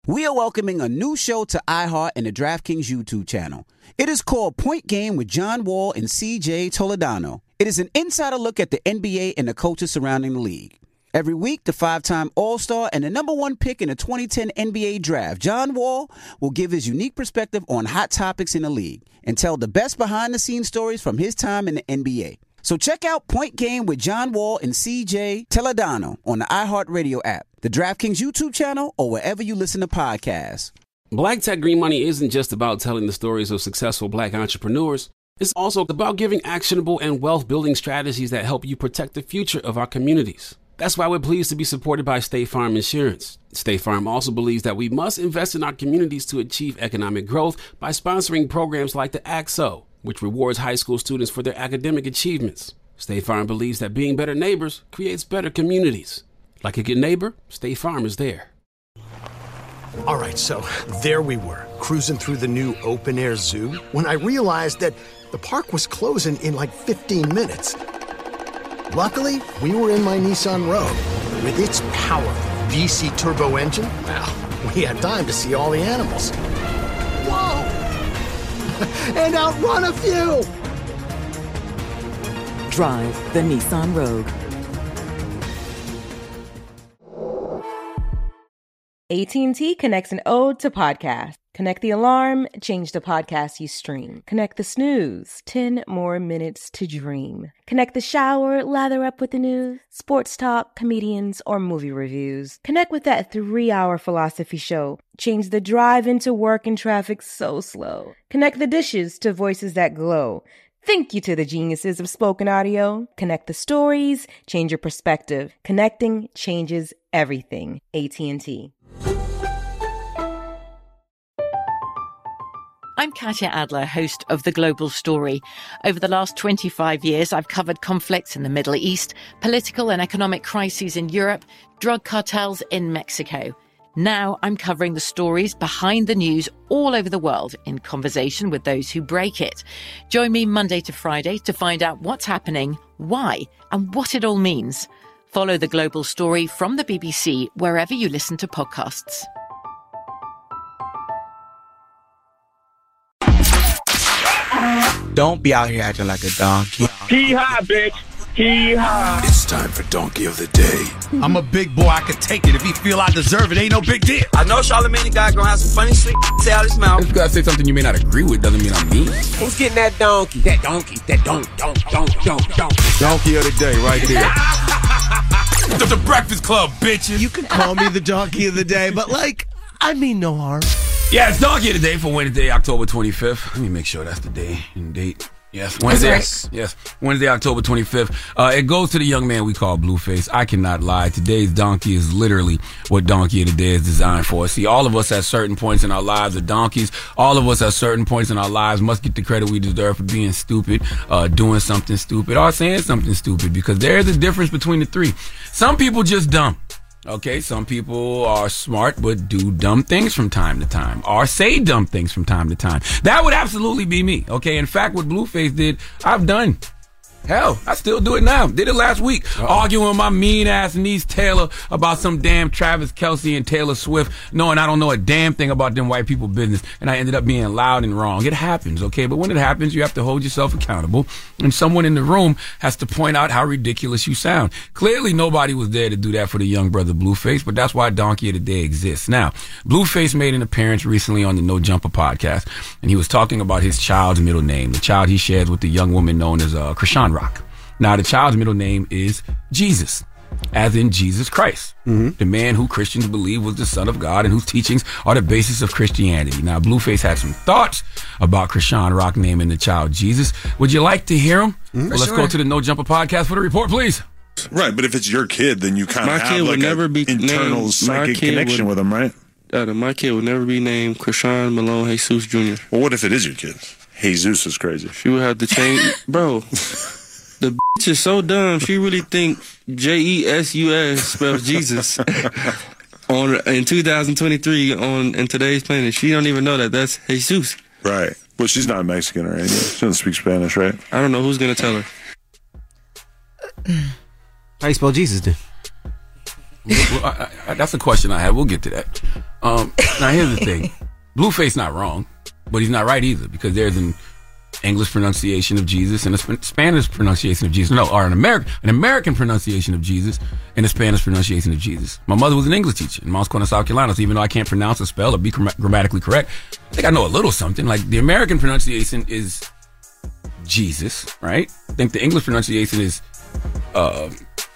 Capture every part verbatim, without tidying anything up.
We are welcoming a new show to iHeart and the DraftKings YouTube channel. It is called Point Game with John Wall and C J Toledano. It is an insider look at the N B A and the coaches surrounding the league. Every week, the five-time All-Star and the number one pick in the twenty ten N B A Draft, John Wall, will give his unique perspective on hot topics in the league and tell the best behind-the-scenes stories from his time in the N B A. So check out Point Game with John Wall and C J Toledano on the iHeartRadio app, the DraftKings YouTube channel, or wherever you listen to podcasts. Black Tech Green Money isn't just about telling the stories of successful black entrepreneurs. It's also about giving actionable and wealth-building strategies that help you protect the future of our communities. That's why we're pleased to be supported by State Farm Insurance. State Farm also believes that we must invest in our communities to achieve economic growth by sponsoring programs like the A C S O, which rewards high school students for their academic achievements. State Farm believes that being better neighbors creates better communities. Like a good neighbor, State Farm is there. All right, so there we were, cruising through the new open-air zoo, when I realized that the park was closing in like fifteen minutes. Luckily, we were in my Nissan Rogue. With its powerful V C turbo engine, well, we had time to see all the animals. Whoa! And outrun a few! Drive the Nissan Rogue. A T and T connects an ode to podcasts. Connect the alarm, change the podcast you stream. Connect the snooze, ten more minutes to dream. Connect the shower, lather up with the news, sports talk, comedians, or movie reviews. Connect with that three-hour philosophy show. Change the drive into work and traffic so slow. Connect the dishes to voices that glow. Thank you to the geniuses of spoken audio. Connect the stories, change your perspective. Connecting changes everything. A T and T. I'm Katya Adler, host of The Global Story. Over the last twenty-five years, I've covered conflicts in the Middle East, political and economic crises in Europe, drug cartels in Mexico. Now I'm covering the stories behind the news all over the world in conversation with those who break it. Join me Monday to Friday to find out what's happening, why, and what it all means. Follow The Global Story from the B B C wherever you listen to podcasts. Don't be out here acting like a donkey. Hee-haw, bitch. Hee-haw. It's time for Donkey of the Day. I'm a big boy. I can take it. If he feel I deserve it, ain't no big deal. I know Charlamagne the guy gonna have some funny shit say out his mouth. If you gotta say something you may not agree with, doesn't mean I'm mean. Who's getting that donkey? That donkey. That donk, donk, donk, donk, donk. Donkey of the Day right there. the, the Breakfast Club, bitches. You can call me the Donkey of the Day, but, like, I mean no harm. Yeah, it's Donkey of the Day for Wednesday, October twenty-fifth. Let me make sure that's the day and date. Yes, Wednesday. Right. Yes, Wednesday, October twenty-fifth. Uh, it goes to the young man we call Blueface. I cannot lie. Today's donkey is literally what Donkey of the Day is designed for. See, all of us at certain points in our lives are donkeys. All of us at certain points in our lives must get the credit we deserve for being stupid, uh, doing something stupid, or saying something stupid, because there is a difference between the three. Some people just dumb. Okay, some people are smart but do dumb things from time to time, or say dumb things from time to time. That would absolutely be me. Okay, in fact, what Blueface did, I've done. Hell, I still do it now. Did it last week. Uh-oh. Arguing with my mean-ass niece Taylor about some damn Travis Kelce and Taylor Swift, knowing I don't know a damn thing about them white people business, and I ended up being loud and wrong. It happens, okay? But when it happens, you have to hold yourself accountable, and someone in the room has to point out how ridiculous you sound. Clearly, nobody was there to do that for the young brother Blueface, but that's why Donkey of the Day exists. Now, Blueface made an appearance recently on the No Jumper podcast, and he was talking about his child's middle name, the child he shares with the young woman known as uh, Krishan Rock. Now, the child's middle name is Jesus, as in Jesus Christ, mm-hmm. the man who Christians believe was the Son of God and whose teachings are the basis of Christianity. Now, Blueface had some thoughts about Krishan Rock naming the child Jesus. Would you like to hear them? Mm-hmm. Well, let's sure. go to the No Jumper podcast for the report, please. Right, but if it's your kid, then you kind of have like an internal named, psychic connection would, with him, right? Uh, my kid would never be named Krishan Malone Jesus Junior Well, what if it is your kid? Jesus is crazy. She would have to change, bro. The bitch is so dumb. She really think J E S U S spells Jesus on in two thousand twenty-three on in today's planet. She don't even know that that's Jesus. Right. Well, she's not Mexican or anything. She doesn't speak Spanish, right? I don't know who's gonna tell her. How you spell Jesus then? Well, I, I, that's a question I have. We'll get to that. Um, now, here's the thing. Blueface not wrong, but he's not right either, because there's an English pronunciation of Jesus and a Sp- Spanish pronunciation of Jesus. No, or an American an American pronunciation of Jesus and a Spanish pronunciation of Jesus. My mother was an English teacher in Mounts Corner, South Carolina, so even though I can't pronounce or spell or be gram- grammatically correct, I think I know a little something. Like, the American pronunciation is Jesus, right? I think the English pronunciation is uh,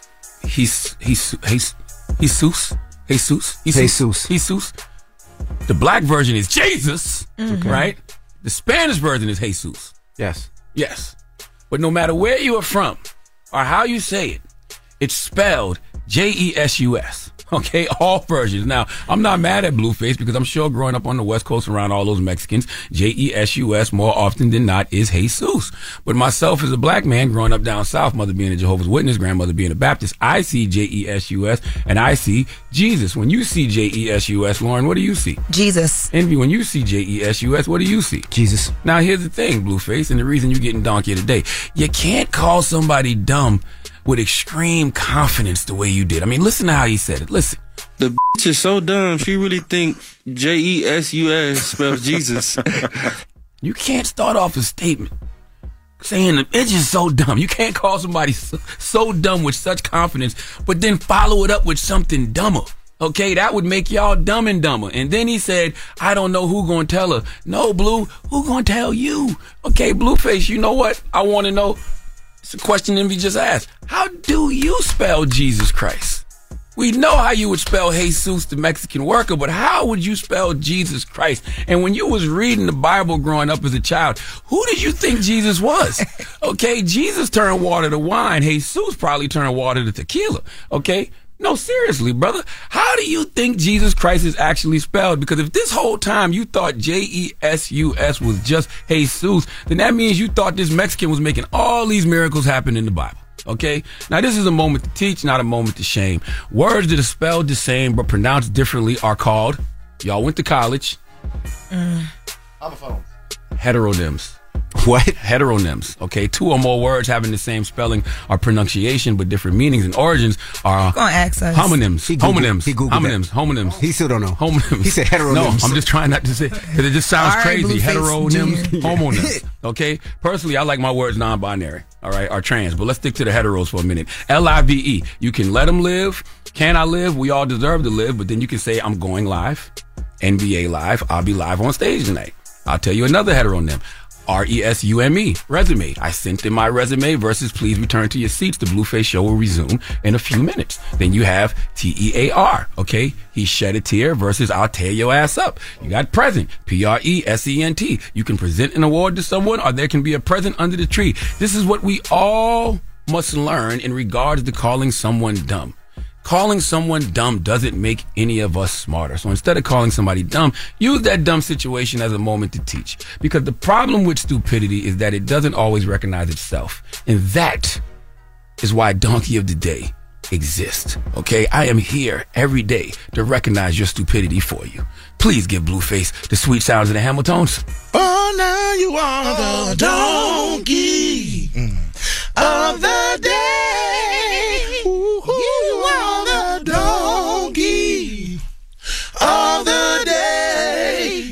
he's he's he's Jesus, Jesus, Jesus, Jesus. The black version is Jesus, mm-hmm. right? The Spanish version is Jesus. Yes. Yes. But no matter where you are from or how you say it, it's spelled J E S U S. Okay, all versions. Now, I'm not mad at Blueface, because I'm sure growing up on the West Coast around all those Mexicans, J E S U S more often than not is Jesus. But myself as a black man growing up down south, mother being a Jehovah's Witness, grandmother being a Baptist, I see J E S U S and I see Jesus. When you see J E S U S, Lauren, what do you see? Jesus. Envy, when you see J E S U S, what do you see? Jesus. Now, here's the thing, Blueface, and the reason you're getting donkey today. You can't call somebody dumb with extreme confidence the way you did. I mean, listen to how he said it. Listen. The bitch is so dumb, she really think J E S U S spells Jesus. You can't start off a statement saying the bitch is so dumb. You can't call somebody so, so dumb with such confidence, but then follow it up with something dumber. Okay, that would make y'all dumb and dumber. And then he said, I don't know who gonna tell her. No, Blue, who gonna tell you? Okay, Blueface, you know what? I want to know. It's a question Envy just asked. How do you spell Jesus Christ? We know how you would spell Jesus, the Mexican worker, but how would you spell Jesus Christ? And when you was reading the Bible growing up as a child, who did you think Jesus was? Okay, Jesus turned water to wine. Jesus probably turned water to tequila. Okay? No, seriously, brother. How do you think Jesus Christ is actually spelled? Because if this whole time you thought J E S U S was just Jesus, then that means you thought this Mexican was making all these miracles happen in the Bible. Okay? Now, this is a moment to teach, not a moment to shame. Words that are spelled the same but pronounced differently are called, y'all went to college, Mm. homophones. Heteronyms. What? Heteronyms. Okay? Two or more words having the same spelling or pronunciation but different meanings and origins are Go on, ask us. homonyms. He Googled- homonyms. he Googled homonyms. that. Homonyms. He still don't know. Homonyms. He said heteronyms. No, I'm just trying not to say, because it just sounds All right, crazy. Blueface Heteronyms, Junior homonyms. Okay? Personally, I like my words non-binary. All right? Or trans. But let's stick to the heteros for a minute. L I V E. You can let them live. Can I live? We all deserve to live. But then you can say, I'm going live. N B A live. I'll be live on stage tonight. I'll tell you another heteronym. R E S U M E, resume. I sent in my resume versus please return to your seats. The Blueface show will resume in a few minutes. Then you have T E A R, okay? He shed a tear versus I'll tear your ass up. You got present, P R E S E N T. You can present an award to someone or there can be a present under the tree. This is what we all must learn in regards to calling someone dumb. Calling someone dumb doesn't make any of us smarter. So instead of calling somebody dumb, use that dumb situation as a moment to teach. Because the problem with stupidity is that it doesn't always recognize itself. And that is why Donkey of the Day exists. Okay? I am here every day to recognize your stupidity for you. Please give Blueface the sweet sounds of the Hamiltones. Oh, now you are the donkey of the day. Ooh, you are the donkey of the day.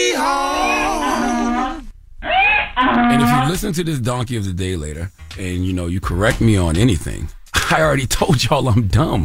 Yee-haw. And if you listen to this Donkey of the Day later, and you know, you correct me on anything, I already told y'all I'm dumb.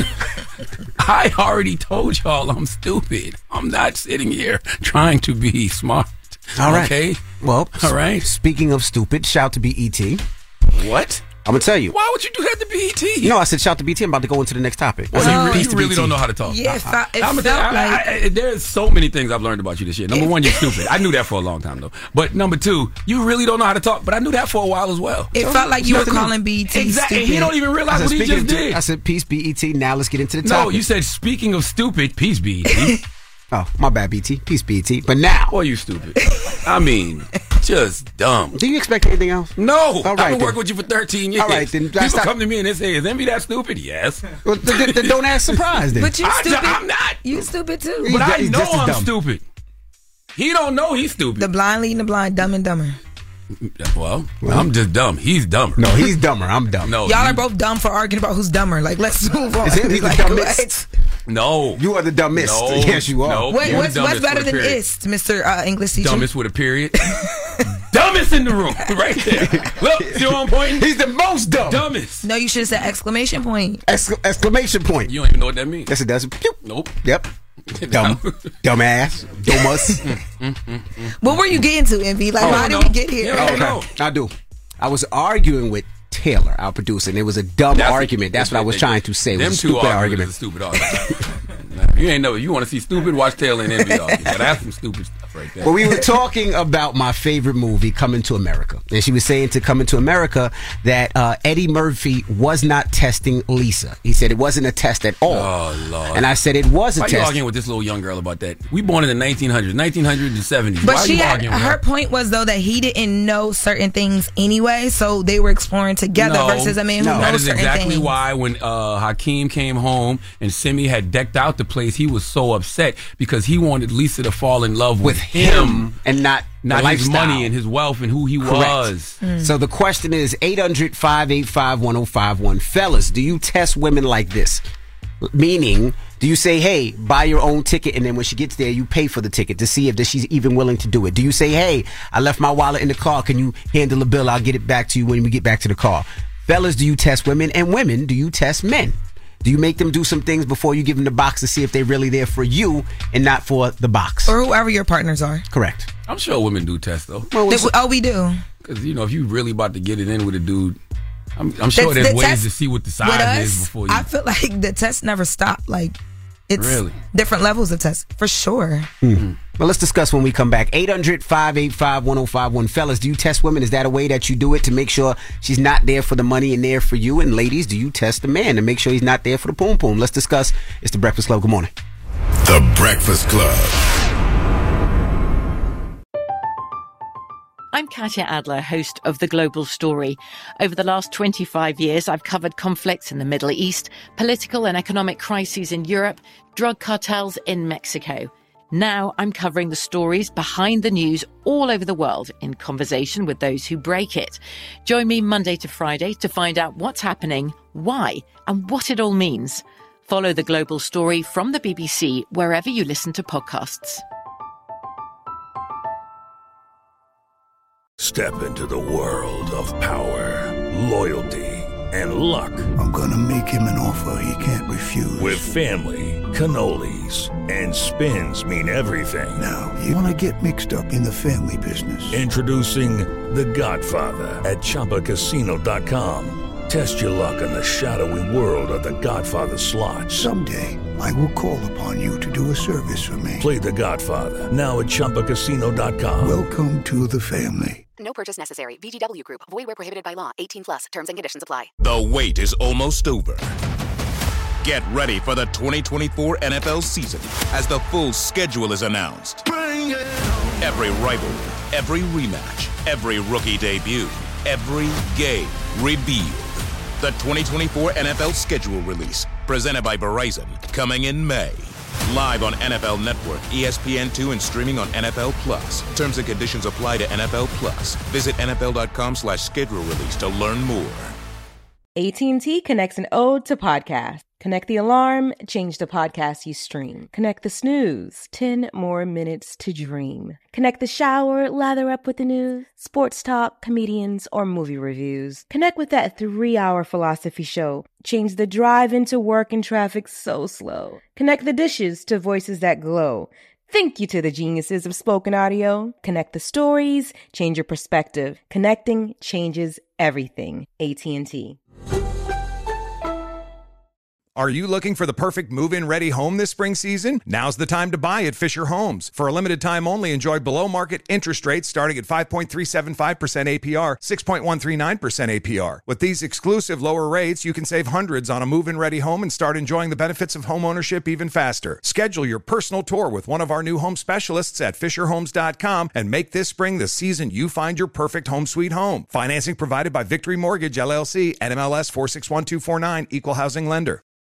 I already told y'all I'm stupid. I'm not sitting here trying to be smart. All right. Okay? Well, all right. Speaking of stupid, shout to B E T. What? I'm going to tell you. Why would you do that to B E T? No, I said shout to B E T. I'm about to go into the next topic. Well, I you, said, you really don't know how to talk. Yeah, it felt, it I'm a- felt I- like... I- I- there's so many things I've learned about you this year. Number one, you're stupid. I knew that for a long time, though. But number two, you really don't know how to talk. But I knew that for a while as well. It So, felt like you were nothing new. calling B E T Exactly. stupid. He don't even I realize said, what he speaking just of- did. I said, peace, B E T. Now let's get into the No, topic. you said, speaking of stupid, peace, B E T. Oh, my bad, B E T. Peace, B E T. But now. Boy, you stupid. I mean, just dumb. Do you expect anything else? No. All right, I've been then. working with you for thirteen years. All right, then. People stop. come to me and they say, is Envy that stupid? Yes. Well, th- th- then don't ask surprise then. But you I- stupid. I'm not. You stupid too. But I he's know just as I'm dumb. stupid. He don't know he's stupid. The blind leading the blind, dumb and dumber. Well, I'm just dumb. He's dumber. No, he's dumber. I'm dumb. No, Y'all you, are both dumb for arguing about who's dumber. Like, let's move on. Is it, he's like, the dumbest? No. You are the dumbest. No. Yes, you are. No. Wait, You're what's, the what's dumbest better with a than period. ist, Mister Uh, English teacher? Dumbest with a period. Dumbest in the room. Right there. Look, see what I'm pointing? He's the most dumb. Dumbest. No, you should have said exclamation point. Excla- exclamation point. You don't even know what that means. Yes, it does. Nope. Yep. Dumb. Dumbass. Dumbass. What were you getting to, Envy? Like, Oh, how no. did we get here? Yeah, Okay. no. I do. I was arguing with Taylor, our producer, and it was a dumb That's argument. That's what I was trying to say. It Them was a two stupid arguments argument. is a stupid argument. You ain't know. You want to see stupid? Watch Taylor and Envy argue. But that's some stupid stuff right there. Well, we were talking about my favorite movie, Coming to America. And she was saying to Coming to America that uh, Eddie Murphy was not testing Lisa. He said it wasn't a test at all. Oh, Lord. And I said it was a Why test. you arguing with this little young girl about that? We born in the nineteen hundreds, nineteen seventies. But Why she are you had, arguing with her her? point was, though, that he didn't know certain things anyway, so they were exploring together No, versus a man who no. knows That is certain exactly things. why when uh, Hakeem came home and Simi had decked out the place, he was so upset because he wanted Lisa to fall in love with, with him and not not the his lifestyle. money and his wealth and who he Correct. was. So the question is eight hundred, five eight five, one oh five one. Fellas, do you test women like this? Meaning, do you say, hey, buy your own ticket, and then when she gets there, you pay for the ticket to see if she's even willing to do it? Do you say, hey, I left my wallet in the car, can you handle the bill? I'll get it back to you when we get back to the car. Fellas, do you test women? And women, do you test men? Do you make them do some things before you give them the box to see if they're really there for you and not for the box? Or whoever your partners are. Correct. I'm sure women do test, though. Well, They- oh, we do. Because, you know, if you really about to get it in with a dude, I'm, I'm sure The- there's the ways test to see what the with size us, is before you. I feel like the test never stopped. Like, it's Really? different levels of tests, for sure. Hmm. Well, let's discuss when we come back. eight hundred, five eight five, one oh five one. Fellas, do you test women? Is that a way that you do it to make sure she's not there for the money and there for you? And ladies, do you test the man to make sure he's not there for the poom poom? Let's discuss. It's The Breakfast Club. Good morning. The Breakfast Club. I'm Katya Adler, host of The Global Story. Over the last twenty-five years, I've covered conflicts in the Middle East, political and economic crises in Europe, drug cartels in Mexico. Now I'm covering the stories behind the news all over the world in conversation with those who break it. Join me Monday to Friday to find out what's happening, why, and what it all means. Follow The Global Story from the B B C wherever you listen to podcasts. Step into the world of power, loyalty, and luck. I'm gonna make him an offer he can't refuse. With family, cannolis, and spins mean everything. Now, you wanna get mixed up in the family business. Introducing The Godfather at Chumba Casino dot com. Test your luck in the shadowy world of The Godfather slot. Someday, I will call upon you to do a service for me. Play The Godfather now at Chumba Casino dot com. Welcome to the family. No purchase necessary. V G W Group. Void where prohibited by law. eighteen plus. Terms and conditions apply. The wait is almost over. Get ready for the twenty twenty-four N F L season as the full schedule is announced. Every rivalry, every rematch, every rookie debut, every game revealed. The twenty twenty-four N F L schedule release, presented by Verizon, coming in May. Live on N F L Network, E S P N two, and streaming on N F L Plus. Terms and conditions apply to N F L Plus. Visit N F L dot com slash schedule release to learn more. A T and T connects an ode to podcast. Connect the alarm, change the podcast you stream. Connect the snooze, ten more minutes to dream. Connect the shower, lather up with the news, sports talk, comedians, or movie reviews. Connect with that three-hour philosophy show. Change the drive into work and traffic so slow. Connect the dishes to voices that glow. Thank you to the geniuses of spoken audio. Connect the stories, change your perspective. Connecting changes everything. A T and T. Are you looking for the perfect move-in ready home this spring season? Now's the time to buy at Fisher Homes. For a limited time only, enjoy below-market interest rates starting at five point three seven five percent A P R, six point one three nine percent A P R. With these exclusive lower rates, you can save hundreds on a move-in ready home and start enjoying the benefits of homeownership even faster. Schedule your personal tour with one of our new home specialists at Fisher Homes dot com and make this spring the season you find your perfect home sweet home. Financing provided by Victory Mortgage, L L C, N M L S four six one two four nine, Equal Housing Lender.